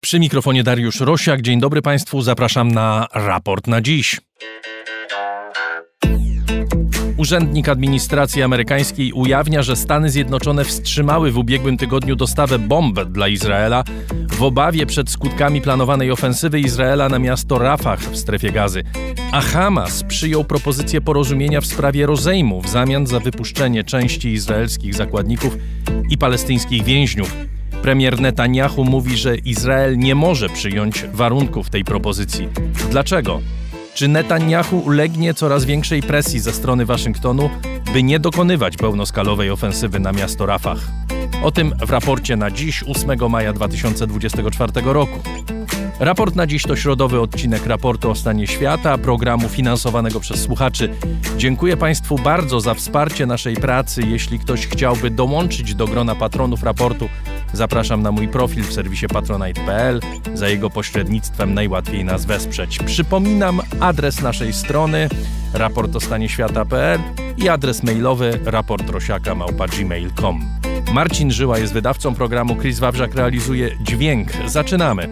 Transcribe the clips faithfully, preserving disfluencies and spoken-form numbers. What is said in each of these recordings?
Przy mikrofonie Dariusz Rosiak. Dzień dobry Państwu, zapraszam na raport na dziś. Urzędnik administracji amerykańskiej ujawnia, że Stany Zjednoczone wstrzymały w ubiegłym tygodniu dostawę bomb dla Izraela w obawie przed skutkami planowanej ofensywy Izraela na miasto Rafah w strefie Gazy. A Hamas przyjął propozycję porozumienia w sprawie rozejmu w zamian za wypuszczenie części izraelskich zakładników i palestyńskich więźniów. Premier Netanyahu mówi, że Izrael nie może przyjąć warunków tej propozycji. Dlaczego? Czy Netanyahu ulegnie coraz większej presji ze strony Waszyngtonu, by nie dokonywać pełnoskalowej ofensywy na miasto Rafah? O tym w raporcie na dziś, ósmego maja dwa tysiące dwudziestego czwartego roku. Raport na dziś to środowy odcinek raportu o stanie świata, programu finansowanego przez słuchaczy. Dziękuję Państwu bardzo za wsparcie naszej pracy. Jeśli ktoś chciałby dołączyć do grona patronów raportu, zapraszam na mój profil w serwisie patronite kropka p l. Za jego pośrednictwem najłatwiej nas wesprzeć. Przypominam adres naszej strony raport o stanie świata kropka p l i adres mailowy raportrosiaka małpa gmail kropka com. Marcin Żyła jest wydawcą programu, Chris Wawrzak realizuje dźwięk. Zaczynamy!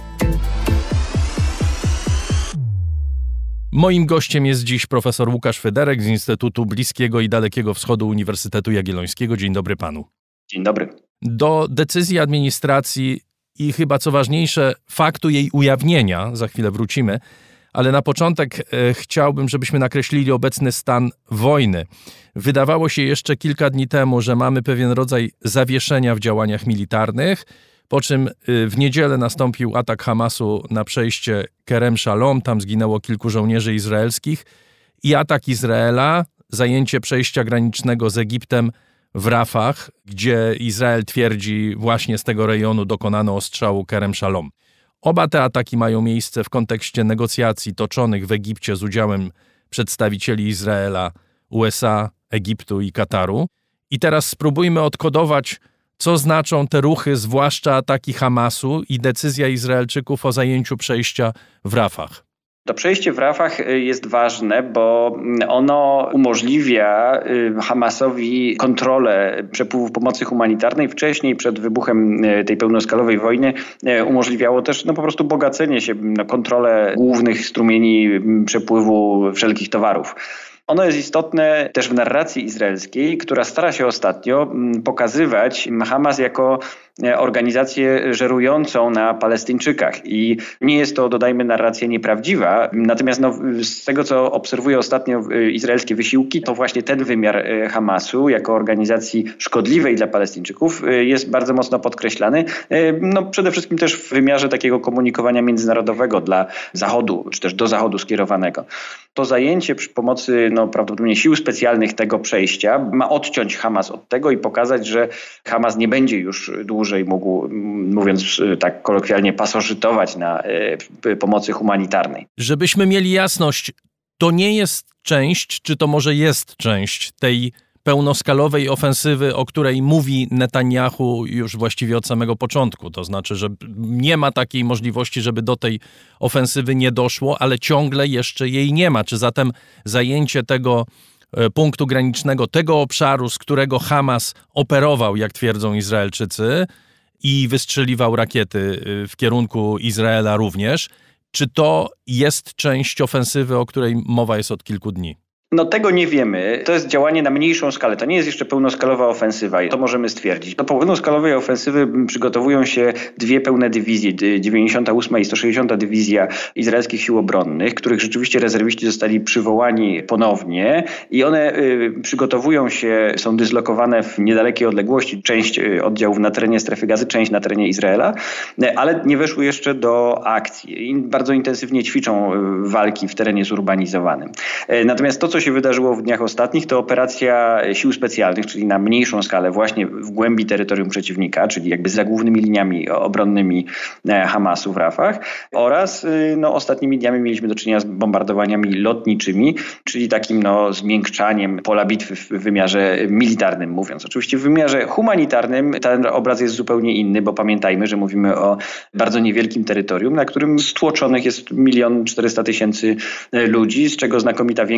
Moim gościem jest dziś profesor Łukasz Fyderek z Instytutu Bliskiego i Dalekiego Wschodu Uniwersytetu Jagiellońskiego. Dzień dobry panu. Dzień dobry. Do decyzji administracji i chyba co ważniejsze faktu jej ujawnienia, za chwilę wrócimy, ale na początek e, chciałbym, żebyśmy nakreślili obecny stan wojny. Wydawało się jeszcze kilka dni temu, że mamy pewien rodzaj zawieszenia w działaniach militarnych, po czym w niedzielę nastąpił atak Hamasu na przejście Kerem Shalom, tam zginęło kilku żołnierzy izraelskich, i atak Izraela, zajęcie przejścia granicznego z Egiptem w Rafah, gdzie Izrael twierdzi, właśnie z tego rejonu dokonano ostrzału Kerem Shalom. Oba te ataki mają miejsce w kontekście negocjacji toczonych w Egipcie z udziałem przedstawicieli Izraela, U S A, Egiptu i Kataru. I teraz spróbujmy odkodować, co znaczą te ruchy, zwłaszcza ataki Hamasu i decyzja Izraelczyków o zajęciu przejścia w Rafah. To przejście w Rafah jest ważne, bo ono umożliwia Hamasowi kontrolę przepływu pomocy humanitarnej. Wcześniej, przed wybuchem tej pełnoskalowej wojny, umożliwiało też no, po prostu bogacenie się, no, kontrolę głównych strumieni przepływu wszelkich towarów. Ono jest istotne też w narracji izraelskiej, która stara się ostatnio pokazywać Hamas jako organizację żerującą na Palestyńczykach. I nie jest to, dodajmy, narracja nieprawdziwa. Natomiast no, z tego, co obserwuję ostatnio izraelskie wysiłki, to właśnie ten wymiar Hamasu jako organizacji szkodliwej dla Palestyńczyków jest bardzo mocno podkreślany. No, przede wszystkim też w wymiarze takiego komunikowania międzynarodowego dla Zachodu, czy też do Zachodu skierowanego. To zajęcie przy pomocy no, prawdopodobnie sił specjalnych tego przejścia ma odciąć Hamas od tego i pokazać, że Hamas nie będzie już dłużej mógł, mówiąc tak kolokwialnie, pasożytować na y, pomocy humanitarnej. Żebyśmy mieli jasność, to nie jest część, czy to może jest część tej pełnoskalowej ofensywy, o której mówi Netanyahu już właściwie od samego początku. To znaczy, że nie ma takiej możliwości, żeby do tej ofensywy nie doszło, ale ciągle jeszcze jej nie ma. Czy zatem zajęcie tego punktu granicznego, tego obszaru, z którego Hamas operował, jak twierdzą Izraelczycy, i wystrzeliwał rakiety w kierunku Izraela również, czy to jest część ofensywy, o której mowa jest od kilku dni? No tego nie wiemy. To jest działanie na mniejszą skalę. To nie jest jeszcze pełnoskalowa ofensywa i to możemy stwierdzić. Do pełnoskalowej ofensywy przygotowują się dwie pełne dywizje. dziewięćdziesiąta ósma i sto sześćdziesiąta Dywizja Izraelskich Sił Obronnych, których rzeczywiście rezerwiści zostali przywołani ponownie i one y, przygotowują się, są dyslokowane w niedalekiej odległości. Część y, oddziałów na terenie strefy Gazy, część na terenie Izraela, y, ale nie weszły jeszcze do akcji. I bardzo intensywnie ćwiczą y, walki w terenie zurbanizowanym. Y, natomiast to, co się wydarzyło w dniach ostatnich, to operacja sił specjalnych, czyli na mniejszą skalę właśnie w głębi terytorium przeciwnika, czyli jakby za głównymi liniami obronnymi Hamasu w Rafah, oraz no, ostatnimi dniami mieliśmy do czynienia z bombardowaniami lotniczymi, czyli takim no, zmiękczaniem pola bitwy w wymiarze militarnym, mówiąc. Oczywiście w wymiarze humanitarnym ten obraz jest zupełnie inny, bo pamiętajmy, że mówimy o bardzo niewielkim terytorium, na którym stłoczonych jest milion czterysta tysięcy ludzi, z czego znakomita większość z nich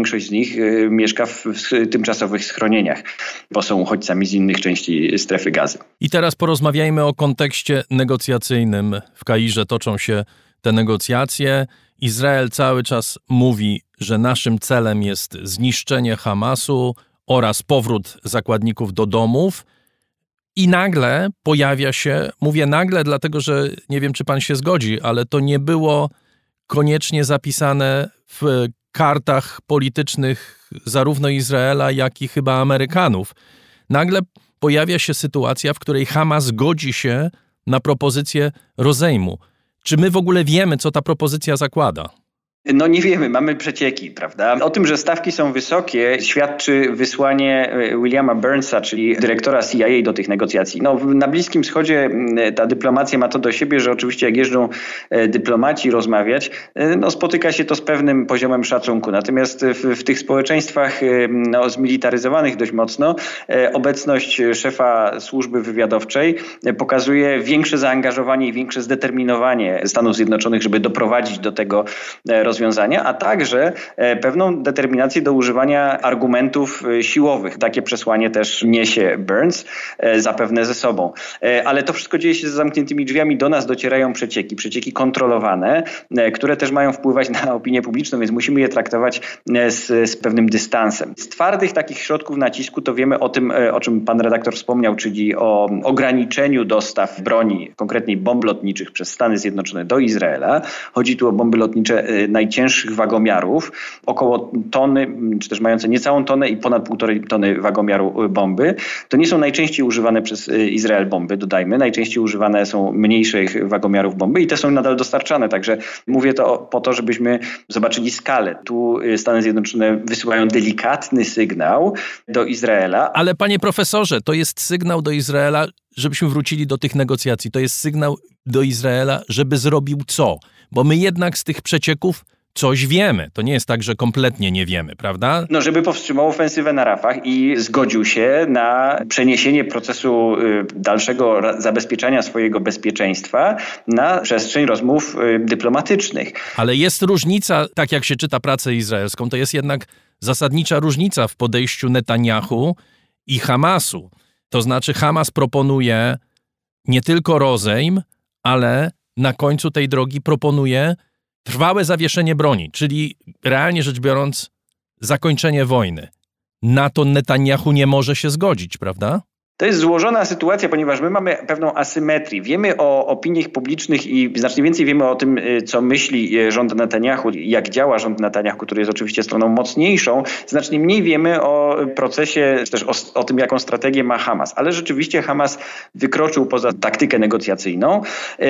nich mieszka w, w tymczasowych schronieniach, bo są uchodźcami z innych części strefy Gazy. I teraz porozmawiajmy o kontekście negocjacyjnym. W Kairze toczą się te negocjacje. Izrael cały czas mówi, że naszym celem jest zniszczenie Hamasu oraz powrót zakładników do domów. I nagle pojawia się, mówię nagle, dlatego że nie wiem, czy pan się zgodzi, ale to nie było koniecznie zapisane w kartach politycznych zarówno Izraela, jak i chyba Amerykanów. Nagle pojawia się sytuacja, w której Hamas godzi się na propozycję rozejmu. Czy my w ogóle wiemy, co ta propozycja zakłada? No nie wiemy, mamy przecieki, prawda? O tym, że stawki są wysokie, świadczy wysłanie Williama Burnsa, czyli dyrektora C I A do tych negocjacji. No, na Bliskim Wschodzie ta dyplomacja ma to do siebie, że oczywiście jak jeżdżą dyplomaci rozmawiać, no spotyka się to z pewnym poziomem szacunku. Natomiast w, w tych społeczeństwach no, zmilitaryzowanych dość mocno obecność szefa służby wywiadowczej pokazuje większe zaangażowanie i większe zdeterminowanie Stanów Zjednoczonych, żeby doprowadzić do tego rozwiązania, a także pewną determinację do używania argumentów siłowych. Takie przesłanie też niesie Burns zapewne ze sobą. Ale to wszystko dzieje się za zamkniętymi drzwiami. Do nas docierają przecieki, przecieki kontrolowane, które też mają wpływać na opinię publiczną, więc musimy je traktować z, z pewnym dystansem. Z twardych takich środków nacisku to wiemy o tym, o czym pan redaktor wspomniał, czyli o ograniczeniu dostaw broni, konkretnie bomb lotniczych przez Stany Zjednoczone do Izraela. Chodzi tu o bomby lotnicze najcięższych wagomiarów, około tony, czy też mające niecałą tonę i ponad półtorej tony wagomiaru bomby. To nie są najczęściej używane przez Izrael bomby, dodajmy. Najczęściej używane są mniejszych wagomiarów bomby i te są nadal dostarczane. Także mówię to po to, żebyśmy zobaczyli skalę. Tu Stany Zjednoczone wysyłają delikatny sygnał do Izraela. Ale panie profesorze, to jest sygnał do Izraela, żebyśmy wrócili do tych negocjacji. To jest sygnał do Izraela, żeby zrobił co? Bo my jednak z tych przecieków coś wiemy. To nie jest tak, że kompletnie nie wiemy, prawda? No, żeby powstrzymał ofensywę na Rafah i zgodził się na przeniesienie procesu dalszego zabezpieczania swojego bezpieczeństwa na przestrzeń rozmów dyplomatycznych. Ale jest różnica, tak jak się czyta pracę izraelską, to jest jednak zasadnicza różnica w podejściu Netanjahu i Hamasu. To znaczy Hamas proponuje nie tylko rozejm, ale na końcu tej drogi proponuje trwałe zawieszenie broni, czyli realnie rzecz biorąc zakończenie wojny. Na to Netanjahu nie może się zgodzić, prawda? To jest złożona sytuacja, ponieważ my mamy pewną asymetrię. Wiemy o opiniach publicznych i znacznie więcej wiemy o tym, co myśli rząd Netanjahu, jak działa rząd Netanjahu, który jest oczywiście stroną mocniejszą. Znacznie mniej wiemy o procesie, czy też o, o tym, jaką strategię ma Hamas. Ale rzeczywiście Hamas wykroczył poza taktykę negocjacyjną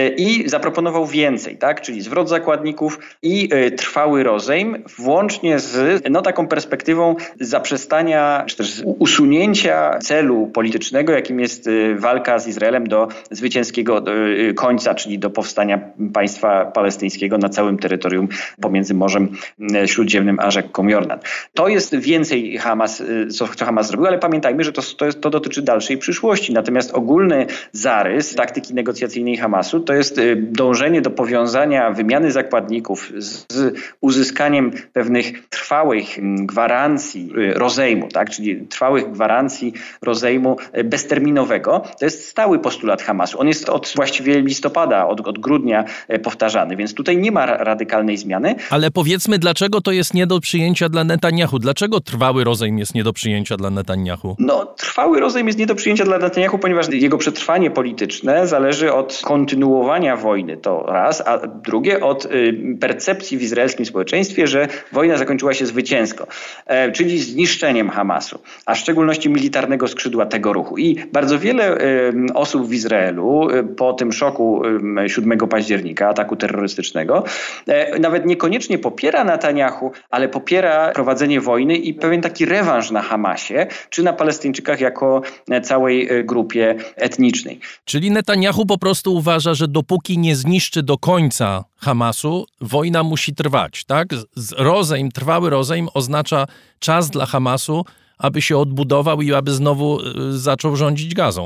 i zaproponował więcej, tak? Czyli zwrot zakładników i trwały rozejm, włącznie z no, taką perspektywą zaprzestania, czy też usunięcia celu politycznego, jakim jest walka z Izraelem do zwycięskiego końca, czyli do powstania państwa palestyńskiego na całym terytorium pomiędzy Morzem Śródziemnym a rzeką Jordan. To jest więcej Hamas, co, co Hamas zrobił, ale pamiętajmy, że to, to, jest, to dotyczy dalszej przyszłości. Natomiast ogólny zarys taktyki negocjacyjnej Hamasu to jest dążenie do powiązania wymiany zakładników z, z uzyskaniem pewnych trwałych gwarancji rozejmu, tak? Czyli trwałych gwarancji rozejmu bezterminowego. To jest stały postulat Hamasu. On jest od właściwie listopada, od, od grudnia powtarzany, więc tutaj nie ma radykalnej zmiany. Ale powiedzmy, dlaczego to jest nie do przyjęcia dla Netanjahu? Dlaczego trwały rozejm jest nie do przyjęcia dla Netanjahu? No, trwały rozejm jest nie do przyjęcia dla Netanjahu, ponieważ jego przetrwanie polityczne zależy od kontynuowania wojny, to raz, a drugie od y, percepcji w izraelskim społeczeństwie, że wojna zakończyła się zwycięsko, e, czyli zniszczeniem Hamasu, a w szczególności militarnego skrzydła tego ruchu. I bardzo wiele y, osób w Izraelu y, po tym szoku y, siódmego października, ataku terrorystycznego, y, nawet niekoniecznie popiera Netanjahu, ale popiera prowadzenie wojny i pewien taki rewanż na Hamasie, czy na Palestyńczykach jako całej y, grupie etnicznej. Czyli Netanjahu po prostu uważa, że dopóki nie zniszczy do końca Hamasu, wojna musi trwać, tak? Z rozejm, trwały rozejm oznacza czas dla Hamasu, aby się odbudował i aby znowu zaczął rządzić Gazą.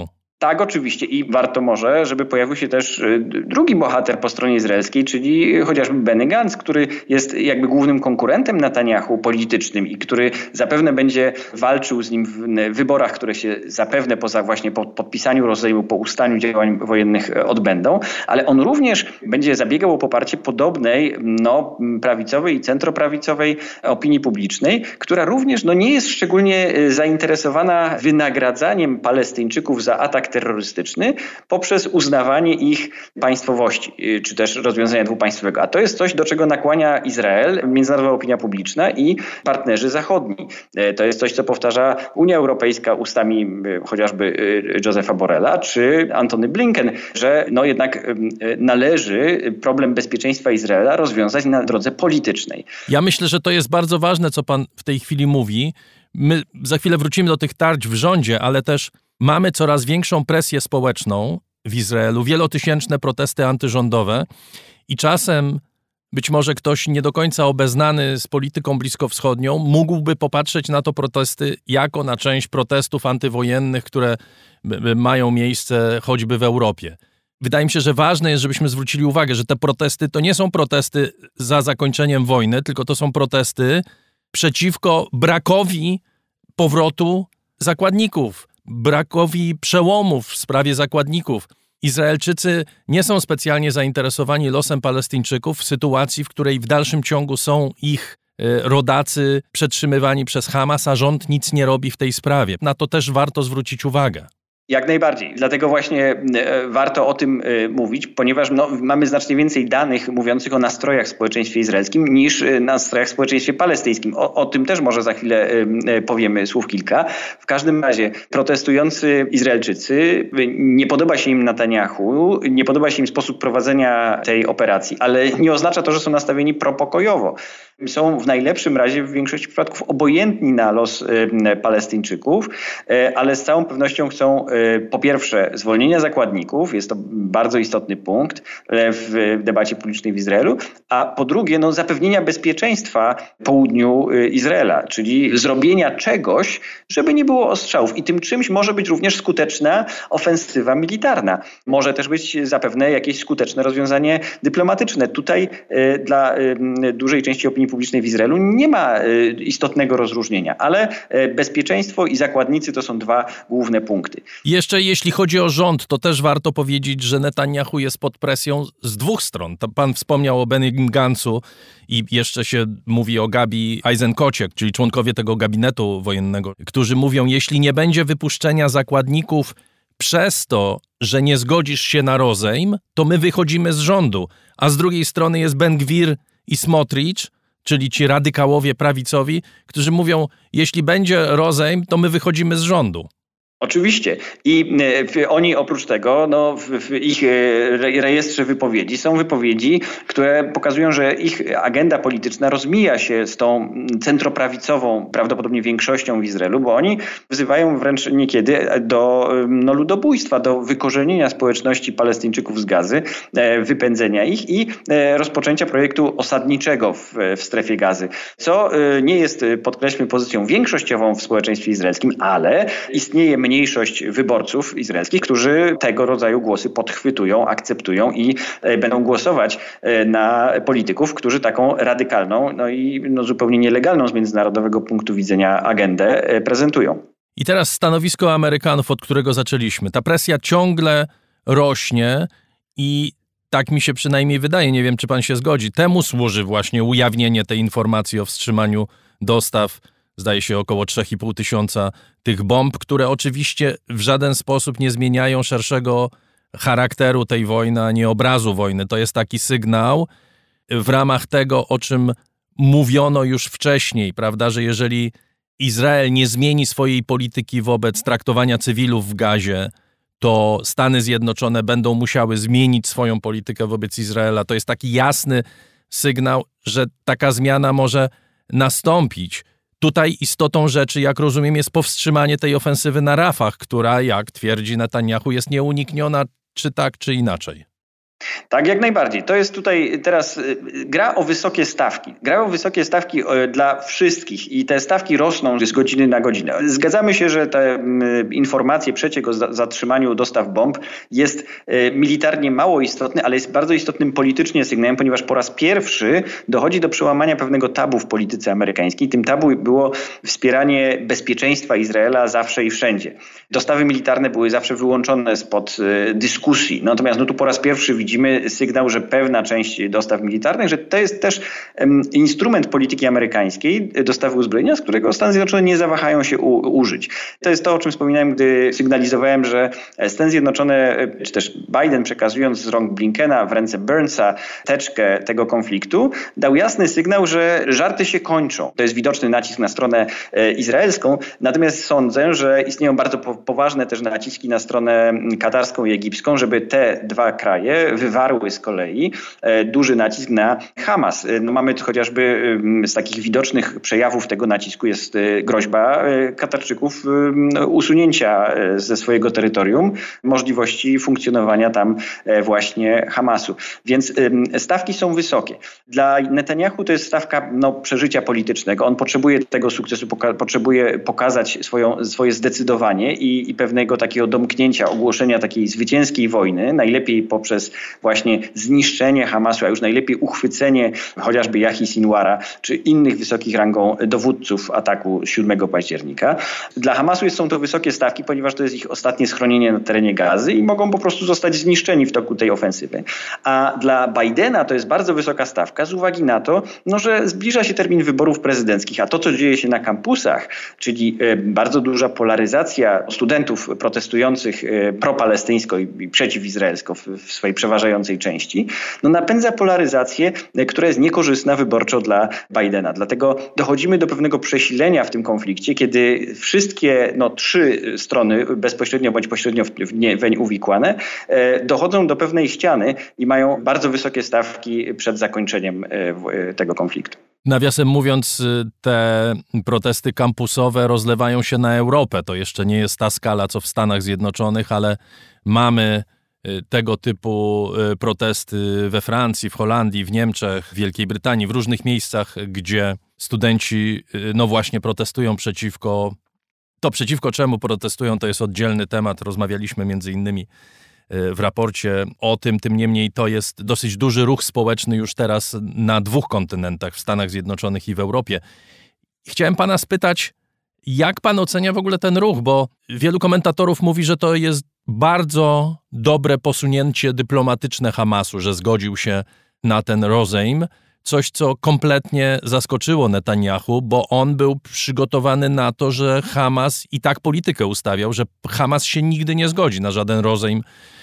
Tak, oczywiście i warto może, żeby pojawił się też drugi bohater po stronie izraelskiej, czyli chociażby Benny Gantz, który jest jakby głównym konkurentem Netanyahu politycznym i który zapewne będzie walczył z nim w wyborach, które się zapewne poza właśnie po podpisaniu rozejmu, po ustaniu działań wojennych odbędą, ale on również będzie zabiegał o poparcie podobnej no, prawicowej i centroprawicowej opinii publicznej, która również no, nie jest szczególnie zainteresowana wynagradzaniem Palestyńczyków za atak terrorystyczny poprzez uznawanie ich państwowości, czy też rozwiązania dwupaństwowego. A to jest coś, do czego nakłania Izrael, międzynarodowa opinia publiczna i partnerzy zachodni. To jest coś, co powtarza Unia Europejska ustami chociażby Josefa Borrella czy Antony Blinken, że no jednak należy problem bezpieczeństwa Izraela rozwiązać na drodze politycznej. Ja myślę, że to jest bardzo ważne, co pan w tej chwili mówi. My za chwilę wrócimy do tych tarć w rządzie, ale też mamy coraz większą presję społeczną w Izraelu, wielotysięczne protesty antyrządowe i czasem być może ktoś nie do końca obeznany z polityką bliskowschodnią mógłby popatrzeć na to protesty jako na część protestów antywojennych, które mają miejsce choćby w Europie. Wydaje mi się, że ważne jest, żebyśmy zwrócili uwagę, że te protesty to nie są protesty za zakończeniem wojny, tylko to są protesty przeciwko brakowi powrotu zakładników, brakowi przełomów w sprawie zakładników. Izraelczycy nie są specjalnie zainteresowani losem Palestyńczyków w sytuacji, w której w dalszym ciągu są ich rodacy przetrzymywani przez Hamas, a rząd nic nie robi w tej sprawie. Na to też warto zwrócić uwagę. Jak najbardziej. Dlatego właśnie warto o tym mówić, ponieważ no, mamy znacznie więcej danych mówiących o nastrojach w społeczeństwie izraelskim niż nastrojach w społeczeństwie palestyńskim. O, o tym też może za chwilę powiemy słów kilka. W każdym razie protestujący Izraelczycy, nie podoba się im Netanyahu, nie podoba się im sposób prowadzenia tej operacji, ale nie oznacza to, że są nastawieni propokojowo. Są w najlepszym razie w większości przypadków obojętni na los Palestyńczyków, ale z całą pewnością chcą po pierwsze zwolnienia zakładników, jest to bardzo istotny punkt w debacie publicznej w Izraelu, a po drugie no, zapewnienia bezpieczeństwa południu Izraela, czyli zrobienia czegoś, żeby nie było ostrzałów. I tym czymś może być również skuteczna ofensywa militarna. Może też być zapewne jakieś skuteczne rozwiązanie dyplomatyczne. Tutaj dla dużej części opinii publicznej w Izraelu nie ma istotnego rozróżnienia, ale bezpieczeństwo i zakładnicy to są dwa główne punkty. Jeszcze jeśli chodzi o rząd, to też warto powiedzieć, że Netanyahu jest pod presją z dwóch stron. Pan wspomniał o Benny Gantzu i jeszcze się mówi o Gabi Eisenkotzie, czyli członkowie tego gabinetu wojennego, którzy mówią, jeśli nie będzie wypuszczenia zakładników przez to, że nie zgodzisz się na rozejm, to my wychodzimy z rządu. A z drugiej strony jest Ben Gvir i Smotrich, czyli ci radykałowie prawicowi, którzy mówią, jeśli będzie rozejm, to my wychodzimy z rządu. Oczywiście. I w, oni oprócz tego no, w, w ich rejestrze wypowiedzi są wypowiedzi, które pokazują, że ich agenda polityczna rozmija się z tą centroprawicową, prawdopodobnie większością w Izraelu, bo oni wzywają wręcz niekiedy do no, ludobójstwa, do wykorzenienia społeczności Palestyńczyków z Gazy, wypędzenia ich i rozpoczęcia projektu osadniczego w, w strefie Gazy, co nie jest, podkreślmy, pozycją większościową w społeczeństwie izraelskim, ale istnieje mniej mniejszość wyborców izraelskich, którzy tego rodzaju głosy podchwytują, akceptują i będą głosować na polityków, którzy taką radykalną, no i no zupełnie nielegalną z międzynarodowego punktu widzenia agendę prezentują. I teraz stanowisko Amerykanów, od którego zaczęliśmy. Ta presja ciągle rośnie i tak mi się przynajmniej wydaje, nie wiem, czy pan się zgodzi, temu służy właśnie ujawnienie tej informacji o wstrzymaniu dostaw, zdaje się około trzy i pół tysiąca tych bomb, które oczywiście w żaden sposób nie zmieniają szerszego charakteru tej wojny, ani obrazu wojny. To jest taki sygnał w ramach tego, o czym mówiono już wcześniej, prawda, że jeżeli Izrael nie zmieni swojej polityki wobec traktowania cywilów w Gazie, to Stany Zjednoczone będą musiały zmienić swoją politykę wobec Izraela. To jest taki jasny sygnał, że taka zmiana może nastąpić. Tutaj istotą rzeczy, jak rozumiem, jest powstrzymanie tej ofensywy na Rafah, która, jak twierdzi Netanyahu, jest nieunikniona, czy tak, czy inaczej. Tak, jak najbardziej. To jest tutaj teraz gra o wysokie stawki. Gra o wysokie stawki dla wszystkich i te stawki rosną z godziny na godzinę. Zgadzamy się, że te informacje, przeciek o zatrzymaniu dostaw bomb jest militarnie mało istotny, ale jest bardzo istotnym politycznie sygnałem, ponieważ po raz pierwszy dochodzi do przełamania pewnego tabu w polityce amerykańskiej. Tym tabu było wspieranie bezpieczeństwa Izraela zawsze i wszędzie. Dostawy militarne były zawsze wyłączone spod dyskusji. Natomiast no tu po raz pierwszy widzimy sygnał, że pewna część dostaw militarnych, że to jest też um, instrument polityki amerykańskiej, dostawy uzbrojenia, z którego Stany Zjednoczone nie zawahają się u, użyć. To jest to, o czym wspominałem, gdy sygnalizowałem, że Stany Zjednoczone, czy też Biden, przekazując z rąk Blinkena w ręce Burnsa teczkę tego konfliktu, dał jasny sygnał, że żarty się kończą. To jest widoczny nacisk na stronę e, izraelską, natomiast sądzę, że istnieją bardzo po, poważne też naciski na stronę katarską i egipską, żeby te dwa kraje wywarły z kolei e, duży nacisk na Hamas. E, no mamy chociażby e, z takich widocznych przejawów tego nacisku jest e, groźba e, Katarczyków e, usunięcia e, ze swojego terytorium możliwości funkcjonowania tam e, właśnie Hamasu. Więc e, stawki są wysokie. Dla Netanyahu to jest stawka no, przeżycia politycznego. On potrzebuje tego sukcesu, poka- potrzebuje pokazać swoją, swoje zdecydowanie i, i pewnego takiego domknięcia, ogłoszenia takiej zwycięskiej wojny, najlepiej poprzez właśnie zniszczenie Hamasu, a już najlepiej uchwycenie chociażby Yahyi Sinwara czy innych wysokich rangą dowódców ataku siódmego października. Dla Hamasu są to wysokie stawki, ponieważ to jest ich ostatnie schronienie na terenie Gazy i mogą po prostu zostać zniszczeni w toku tej ofensywy. A dla Bidena to jest bardzo wysoka stawka z uwagi na to, no, że zbliża się termin wyborów prezydenckich, a to, co dzieje się na kampusach, czyli e, bardzo duża polaryzacja studentów protestujących e, propalestyńsko i, i przeciwizraelsko w, w swojej przeważającej części, no napędza polaryzację, e, która jest niekorzystna wyborczo dla Bidena. Dlatego dochodzimy do pewnego przesilenia w tym konflikcie, kiedy wszystkie no, trzy strony, bezpośrednio bądź pośrednio w, w nie, weń uwikłane, e, dochodzą do pewnej ściany i mają bardzo wysokie stawki przed zakończeniem e, w, e, tego konfliktu. Nawiasem mówiąc, te protesty kampusowe rozlewają się na Europę. To jeszcze nie jest ta skala, co w Stanach Zjednoczonych, ale mamy tego typu protesty we Francji, w Holandii, w Niemczech, w Wielkiej Brytanii, w różnych miejscach, gdzie studenci no właśnie protestują przeciwko... To przeciwko czemu protestują, to jest oddzielny temat. Rozmawialiśmy między innymi w raporcie o tym, tym niemniej to jest dosyć duży ruch społeczny już teraz na dwóch kontynentach, w Stanach Zjednoczonych i w Europie. Chciałem pana spytać, jak pan ocenia w ogóle ten ruch, bo wielu komentatorów mówi, że to jest bardzo dobre posunięcie dyplomatyczne Hamasu, że zgodził się na ten rozejm, coś co kompletnie zaskoczyło Netanyahu, bo on był przygotowany na to, że Hamas i tak politykę ustawiał, że Hamas się nigdy nie zgodzi na żaden rozejm,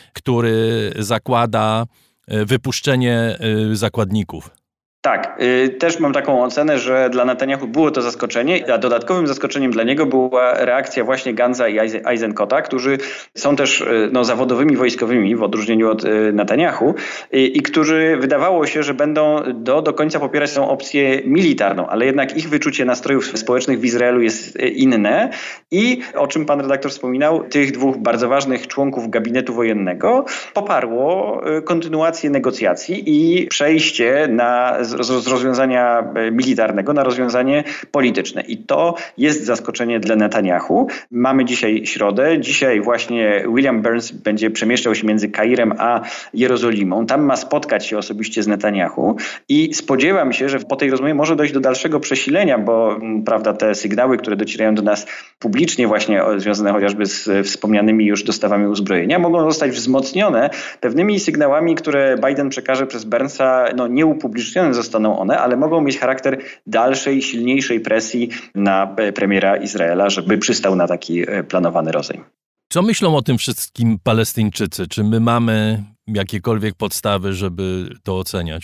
który zakłada wypuszczenie zakładników. Tak, y, też mam taką ocenę, że dla Netanyahu było to zaskoczenie, a dodatkowym zaskoczeniem dla niego była reakcja właśnie Gantza i Eisenkota, którzy są też y, no, zawodowymi wojskowymi w odróżnieniu od y, Netanyahu y, i którzy wydawało się, że będą do, do końca popierać tą opcję militarną, ale jednak ich wyczucie nastrojów społecznych w Izraelu jest y, inne i o czym pan redaktor wspominał, tych dwóch bardzo ważnych członków gabinetu wojennego poparło y, kontynuację negocjacji i przejście na z rozwiązania militarnego na rozwiązanie polityczne. I to jest zaskoczenie dla Netanyahu. Mamy dzisiaj środę. Dzisiaj właśnie William Burns będzie przemieszczał się między Kairem a Jerozolimą. Tam ma spotkać się osobiście z Netanyahu i spodziewam się, że po tej rozmowie może dojść do dalszego przesilenia, bo prawda, te sygnały, które docierają do nas publicznie właśnie związane chociażby z wspomnianymi już dostawami uzbrojenia, mogą zostać wzmocnione pewnymi sygnałami, które Biden przekaże przez Burnsa, no nieupublicznione zostaną one, ale mogą mieć charakter dalszej, silniejszej presji na premiera Izraela, żeby przystał na taki planowany rozejm. Co myślą o tym wszystkim Palestyńczycy? Czy my mamy jakiekolwiek podstawy, żeby to oceniać?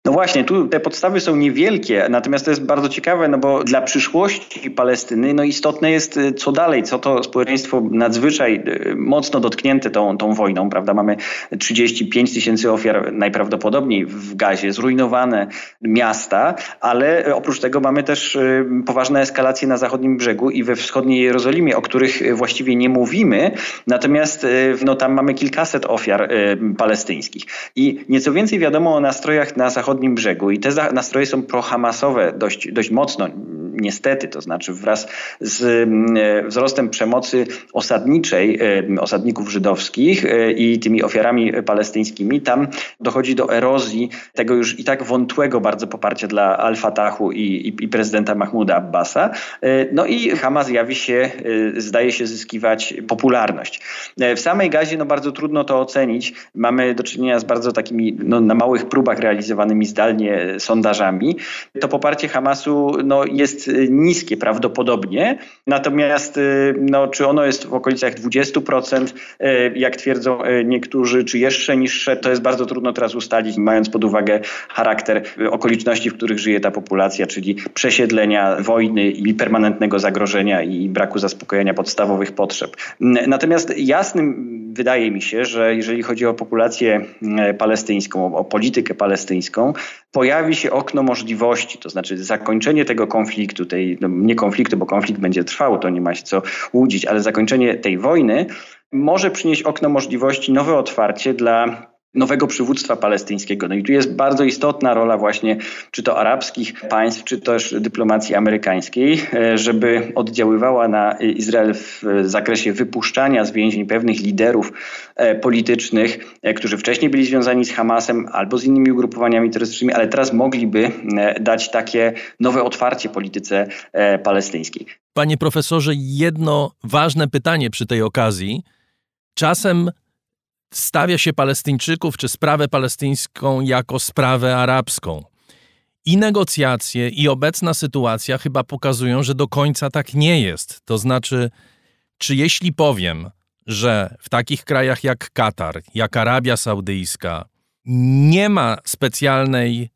No właśnie, tu te podstawy są niewielkie, natomiast to jest bardzo ciekawe, no bo dla przyszłości Palestyny no istotne jest, co dalej, co to społeczeństwo nadzwyczaj mocno dotknięte tą, tą wojną, prawda? Mamy trzydzieści pięć tysięcy ofiar najprawdopodobniej w Gazie, zrujnowane miasta, ale oprócz tego mamy też poważne eskalacje na zachodnim brzegu i we wschodniej Jerozolimie, o których właściwie nie mówimy, natomiast no, tam mamy kilkaset ofiar palestyńskich. I nieco więcej wiadomo o nastrojach na zachodnim brzegu i te nastroje są pro-hamasowe dość, dość mocno, niestety, to znaczy wraz z wzrostem przemocy osadniczej osadników żydowskich i tymi ofiarami palestyńskimi, tam dochodzi do erozji tego już i tak wątłego bardzo poparcia dla Al-Fatahu i, i, i prezydenta Mahmuda Abbasa. No i Hamas jawi się, zdaje się zyskiwać popularność. W samej Gazie no bardzo trudno to ocenić. Mamy do czynienia z bardzo takimi no, na małych próbach realizowanymi zdalnie sondażami. To poparcie Hamasu no, jest niskie prawdopodobnie, natomiast no, czy ono jest w okolicach dwadzieścia procent, jak twierdzą niektórzy, czy jeszcze niższe, to jest bardzo trudno teraz ustalić, mając pod uwagę charakter okoliczności, w których żyje ta populacja, czyli przesiedlenia, wojny i permanentnego zagrożenia i braku zaspokojenia podstawowych potrzeb. Natomiast jasnym wydaje mi się, że jeżeli chodzi o populację palestyńską, o politykę palestyńską, pojawi się okno możliwości, to znaczy zakończenie tego konfliktu, tej, no nie konfliktu, bo konflikt będzie trwał, to nie ma się co łudzić, ale zakończenie tej wojny może przynieść okno możliwości, nowe otwarcie dla nowego przywództwa palestyńskiego. No i tu jest bardzo istotna rola właśnie czy to arabskich państw, czy też dyplomacji amerykańskiej, żeby oddziaływała na Izrael w zakresie wypuszczania z więzień pewnych liderów politycznych, którzy wcześniej byli związani z Hamasem albo z innymi ugrupowaniami terrorystycznymi, ale teraz mogliby dać takie nowe otwarcie polityce palestyńskiej. Panie profesorze, jedno ważne pytanie przy tej okazji. Czasem stawia się Palestyńczyków czy sprawę palestyńską jako sprawę arabską. I negocjacje, i obecna sytuacja chyba pokazują, że do końca tak nie jest. To znaczy, czy jeśli powiem, że w takich krajach jak Katar, jak Arabia Saudyjska nie ma specjalnej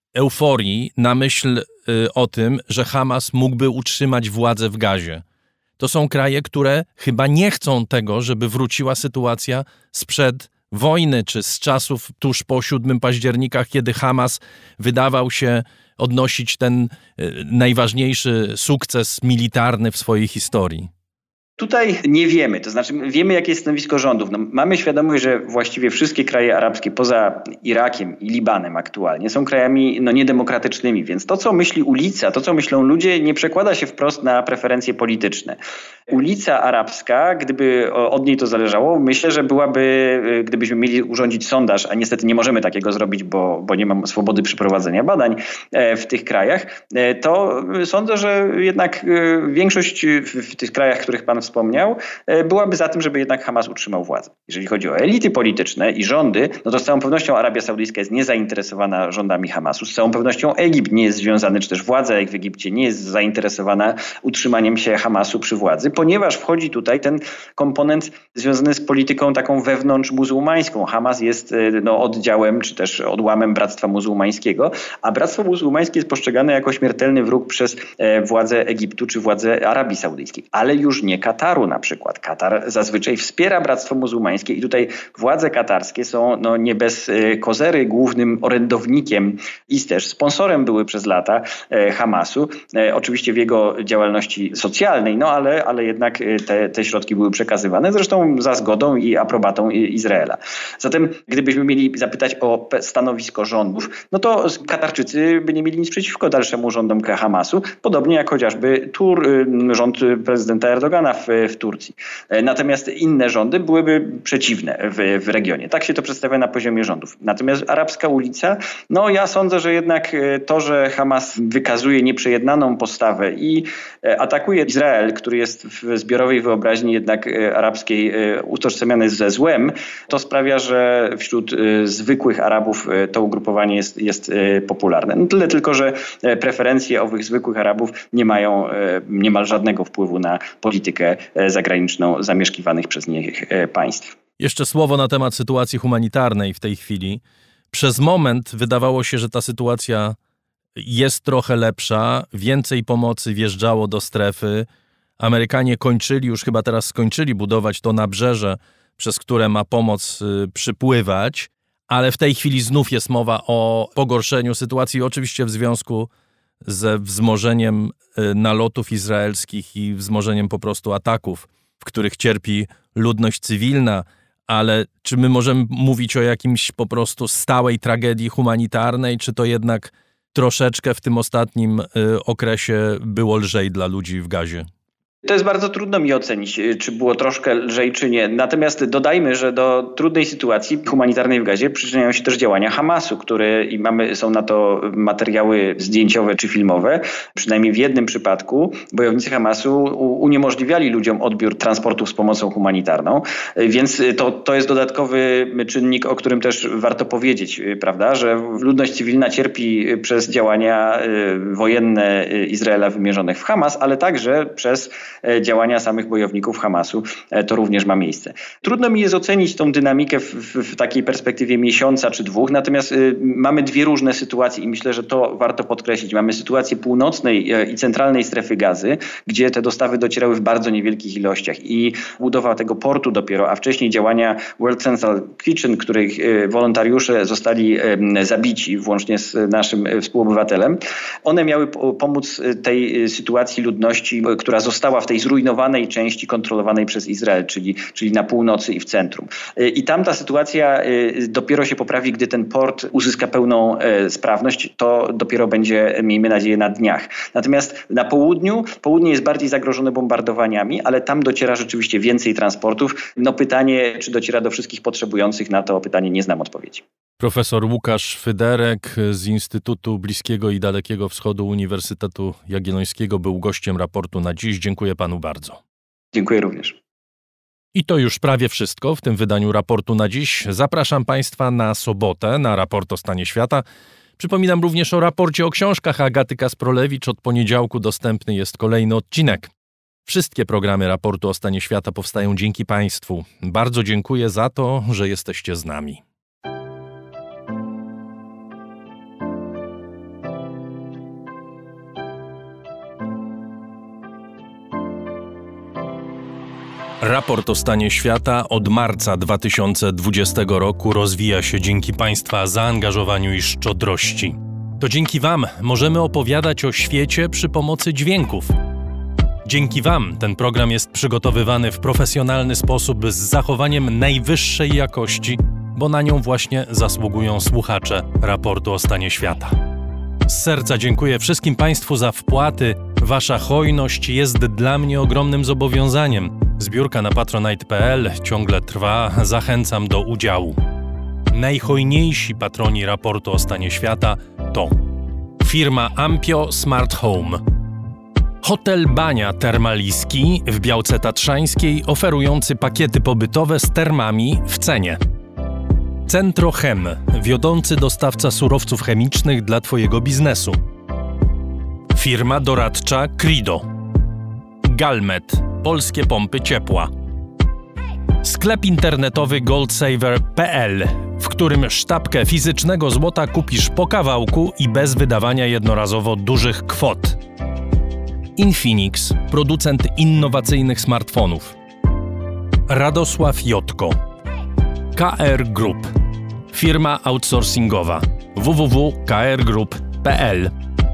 euforii na myśl y, o tym, że Hamas mógłby utrzymać władzę w Gazie. To są kraje, które chyba nie chcą tego, żeby wróciła sytuacja sprzed wojny, czy z czasów tuż po siódmego października, kiedy Hamas wydawał się odnosić ten y, najważniejszy sukces militarny w swojej historii. Tutaj nie wiemy, to znaczy wiemy, jakie jest stanowisko rządów. No, mamy świadomość, że właściwie wszystkie kraje arabskie poza Irakiem i Libanem aktualnie są krajami no, niedemokratycznymi, więc to, co myśli ulica, to, co myślą ludzie, nie przekłada się wprost na preferencje polityczne. Ulica arabska, gdyby od niej to zależało, myślę, że byłaby, gdybyśmy mieli urządzić sondaż, a niestety nie możemy takiego zrobić, bo, bo nie mam swobody przeprowadzenia badań w tych krajach, to sądzę, że jednak większość w tych krajach, których pan wspomniał, byłaby za tym, żeby jednak Hamas utrzymał władzę. Jeżeli chodzi o elity polityczne i rządy, no to z całą pewnością Arabia Saudyjska jest niezainteresowana rządami Hamasu. Z całą pewnością Egipt nie jest związany, czy też władza w Egipcie nie jest zainteresowana utrzymaniem się Hamasu przy władzy, ponieważ wchodzi tutaj ten komponent związany z polityką taką wewnątrz muzułmańską. Hamas jest no, oddziałem, czy też odłamem Bractwa Muzułmańskiego, a Bractwo Muzułmańskie jest postrzegane jako śmiertelny wróg przez władze Egiptu, czy władze Arabii Saudyjskiej, ale już nie Kataru na przykład. Katar zazwyczaj wspiera Bractwo Muzułmańskie i tutaj władze katarskie są no, nie bez kozery głównym orędownikiem i też sponsorem były przez lata Hamasu. Oczywiście w jego działalności socjalnej, no ale, ale jednak te, te środki były przekazywane, zresztą za zgodą i aprobatą Izraela. Zatem gdybyśmy mieli zapytać o stanowisko rządów, no to Katarczycy by nie mieli nic przeciwko dalszemu rządom Hamasu, podobnie jak chociażby Tur, rząd prezydenta Erdogana w, w Turcji. Natomiast inne rządy byłyby przeciwne w, w regionie. Tak się to przedstawia na poziomie rządów. Natomiast arabska ulica, no ja sądzę, że jednak to, że Hamas wykazuje nieprzejednaną postawę i atakuje Izrael, który jest w zbiorowej wyobraźni jednak arabskiej utożsamiany ze złem, to sprawia, że wśród zwykłych Arabów to ugrupowanie jest, jest popularne. No tyle tylko, że preferencje owych zwykłych Arabów nie mają niemal żadnego wpływu na politykę zagraniczną zamieszkiwanych przez nich państw. Jeszcze słowo na temat sytuacji humanitarnej w tej chwili. Przez moment wydawało się, że ta sytuacja jest trochę lepsza, więcej pomocy wjeżdżało do strefy. Amerykanie kończyli, już chyba teraz skończyli budować to nabrzeże, przez które ma pomoc przypływać, ale w tej chwili znów jest mowa o pogorszeniu sytuacji, oczywiście w związku ze wzmożeniem nalotów izraelskich i wzmożeniem po prostu ataków, w których cierpi ludność cywilna, ale czy my możemy mówić o jakimś po prostu stałej tragedii humanitarnej, czy to jednak troszeczkę w tym ostatnim okresie było lżej dla ludzi w Gazie? To jest bardzo trudno mi ocenić, czy było troszkę lżej, czy nie. Natomiast dodajmy, że do trudnej sytuacji humanitarnej w Gazie przyczyniają się też działania Hamasu, które i mamy, są na to materiały zdjęciowe czy filmowe. Przynajmniej w jednym przypadku bojownicy Hamasu uniemożliwiali ludziom odbiór transportów z pomocą humanitarną, więc to, to jest dodatkowy czynnik, o którym też warto powiedzieć, prawda, że ludność cywilna cierpi przez działania wojenne Izraela wymierzonych w Hamas, ale także przez działania samych bojowników Hamasu. To również ma miejsce. Trudno mi jest ocenić tą dynamikę w, w, w takiej perspektywie miesiąca czy dwóch, natomiast y, mamy dwie różne sytuacje i myślę, że to warto podkreślić. Mamy sytuację północnej y, i centralnej strefy Gazy, gdzie te dostawy docierały w bardzo niewielkich ilościach i budowa tego portu dopiero, a wcześniej działania World Central Kitchen, których y, wolontariusze zostali y, zabici, włącznie z naszym y, współobywatelem, one miały po, pomóc tej y, sytuacji ludności, y, która została w tej zrujnowanej części kontrolowanej przez Izrael, czyli, czyli na północy i w centrum. I tam ta sytuacja dopiero się poprawi, gdy ten port uzyska pełną sprawność. To dopiero będzie, miejmy nadzieję, na dniach. Natomiast na południu, południe jest bardziej zagrożone bombardowaniami, ale tam dociera rzeczywiście więcej transportów. No pytanie, czy dociera do wszystkich potrzebujących, na to pytanie nie znam odpowiedzi. Profesor Łukasz Fyderek z Instytutu Bliskiego i Dalekiego Wschodu Uniwersytetu Jagiellońskiego był gościem Raportu na dziś. Dziękuję panu bardzo. Dziękuję również. I to już prawie wszystko w tym wydaniu Raportu na dziś. Zapraszam państwa na sobotę na Raport o stanie świata. Przypominam również o raporcie o książkach Agaty Kasprolewicz. Od poniedziałku dostępny jest kolejny odcinek. Wszystkie programy Raportu o stanie świata powstają dzięki państwu. Bardzo dziękuję za to, że jesteście z nami. Raport o stanie świata od marca dwa tysiące dwudziestego roku rozwija się dzięki państwa zaangażowaniu i szczodrości. To dzięki wam możemy opowiadać o świecie przy pomocy dźwięków. Dzięki wam ten program jest przygotowywany w profesjonalny sposób z zachowaniem najwyższej jakości, bo na nią właśnie zasługują słuchacze Raportu o stanie świata. Z serca dziękuję wszystkim państwu za wpłaty. Wasza hojność jest dla mnie ogromnym zobowiązaniem. Zbiórka na patronite kropka p l ciągle trwa. Zachęcam do udziału. Najhojniejsi patroni Raportu o stanie świata to firma Ampio Smart Home, Hotel Bania Termaliski w Białce Tatrzańskiej, oferujący pakiety pobytowe z termami w cenie. Centrochem, wiodący dostawca surowców chemicznych dla twojego biznesu. Firma doradcza Crido. Galmet, polskie pompy ciepła. Sklep internetowy goldsaver kropka p l, w którym sztabkę fizycznego złota kupisz po kawałku i bez wydawania jednorazowo dużych kwot. Infinix, producent innowacyjnych smartfonów. Radosław Jotko. K R Group, firma outsourcingowa. w w w kropka k r group kropka p l.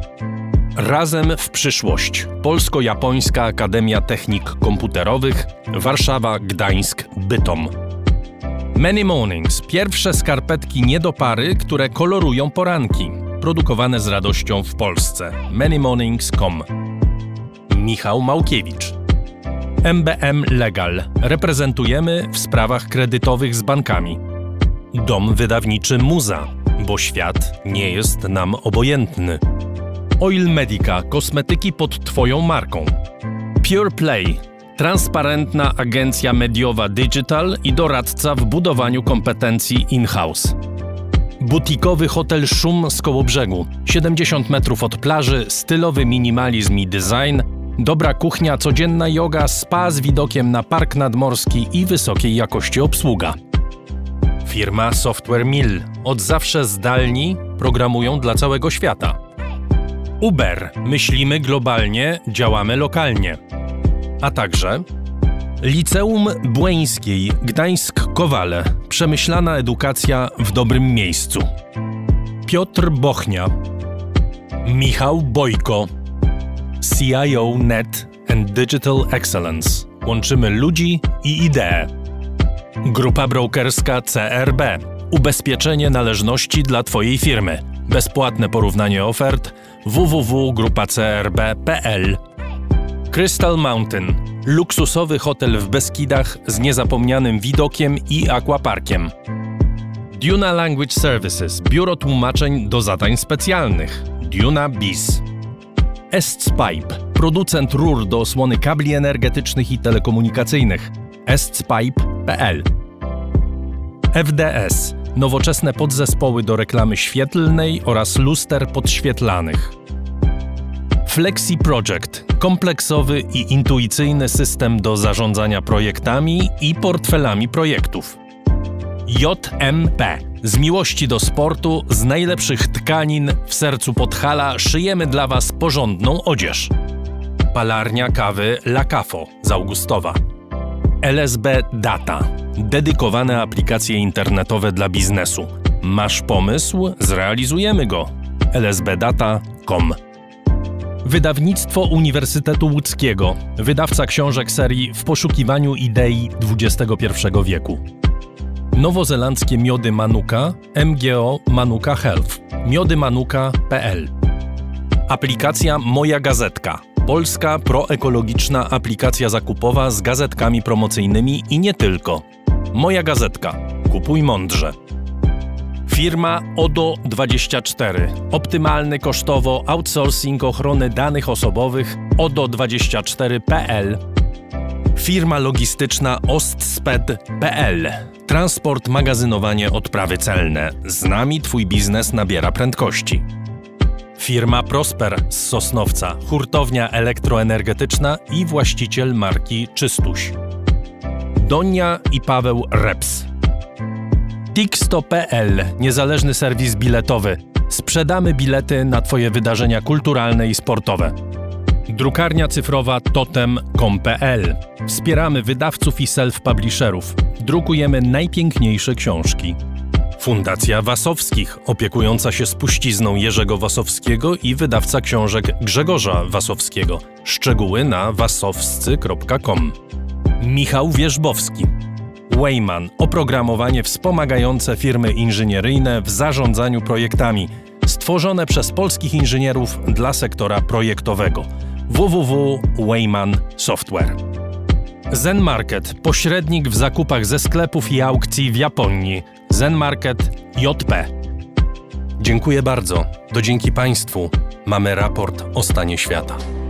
Razem w przyszłość. Polsko-Japońska Akademia Technik Komputerowych, Warszawa, Gdańsk, Bytom. Many Mornings. Pierwsze skarpetki nie do pary, które kolorują poranki. Produkowane z radością w Polsce. many mornings kropka com. Michał Małkiewicz. M B M Legal. Reprezentujemy w sprawach kredytowych z bankami. Dom wydawniczy Muza, bo świat nie jest nam obojętny. Oil Medica. Kosmetyki pod twoją marką. Pure Play. Transparentna agencja mediowa digital i doradca w budowaniu kompetencji in-house. Butikowy hotel Szum z Kołobrzegu. siedemdziesiąt metrów od plaży, stylowy minimalizm i design, dobra kuchnia, codzienna joga, spa z widokiem na park nadmorski i wysokiej jakości obsługa. Firma Software Mill. Od zawsze zdalni programują dla całego świata. Uber. Myślimy globalnie, działamy lokalnie. A także Liceum Błeńskiej Gdańsk-Kowale. Przemyślana edukacja w dobrym miejscu. Piotr Bochnia. Michał Bojko. C I O Net and Digital Excellence. Łączymy ludzi i idee. Grupa brokerska C R B. Ubezpieczenie należności dla Twojej firmy. Bezpłatne porównanie ofert w w w kropka grupa c r b kropka p l. Crystal Mountain. Luksusowy hotel w Beskidach z niezapomnianym widokiem i aquaparkiem. Duna Language Services. Biuro tłumaczeń do zadań specjalnych. Duna Biz. Estspipe. Producent rur do osłony kabli energetycznych i telekomunikacyjnych. estspipe kropka p l. F D S. Nowoczesne podzespoły do reklamy świetlnej oraz luster podświetlanych. Flexi Project. Kompleksowy i intuicyjny system do zarządzania projektami i portfelami projektów. J M P. Z miłości do sportu, z najlepszych tkanin w sercu Podhala szyjemy dla Was porządną odzież. Palarnia kawy La Cafo z Augustowa. L S B Data. Dedykowane aplikacje internetowe dla biznesu. Masz pomysł? Zrealizujemy go. l s b data kropka com. Wydawnictwo Uniwersytetu Łódzkiego. Wydawca książek serii W poszukiwaniu idei dwudziestego pierwszego wieku. Nowozelandzkie miody Manuka, M G O Manuka Health. miody manuka kropka p l. Aplikacja Moja Gazetka. Polska proekologiczna aplikacja zakupowa z gazetkami promocyjnymi i nie tylko. Moja Gazetka. Kupuj mądrze. Firma O D O dwadzieścia cztery. Optymalny kosztowo outsourcing ochrony danych osobowych O D O dwadzieścia cztery kropka p l. Firma logistyczna Ostsped kropka p l. Transport, magazynowanie, odprawy celne. Z nami Twój biznes nabiera prędkości. Firma Prosper z Sosnowca, hurtownia elektroenergetyczna i właściciel marki Czystuś. Donia i Paweł Reps. Tixto kropka p l, niezależny serwis biletowy. Sprzedamy bilety na Twoje wydarzenia kulturalne i sportowe. Drukarnia cyfrowa totem kropka com kropka p l. Wspieramy wydawców i self-publisherów. Drukujemy najpiękniejsze książki. Fundacja Wasowskich, opiekująca się spuścizną Jerzego Wasowskiego i wydawca książek Grzegorza Wasowskiego. Szczegóły na wasowscy kropka com. Michał Wierzbowski. Wayman. Oprogramowanie wspomagające firmy inżynieryjne w zarządzaniu projektami. Stworzone przez polskich inżynierów dla sektora projektowego. w w w kropka wayman software. Zen Market. Pośrednik w zakupach ze sklepów i aukcji w Japonii. Zen Market J P. Dziękuję bardzo. To dzięki Państwu mamy raport o stanie świata.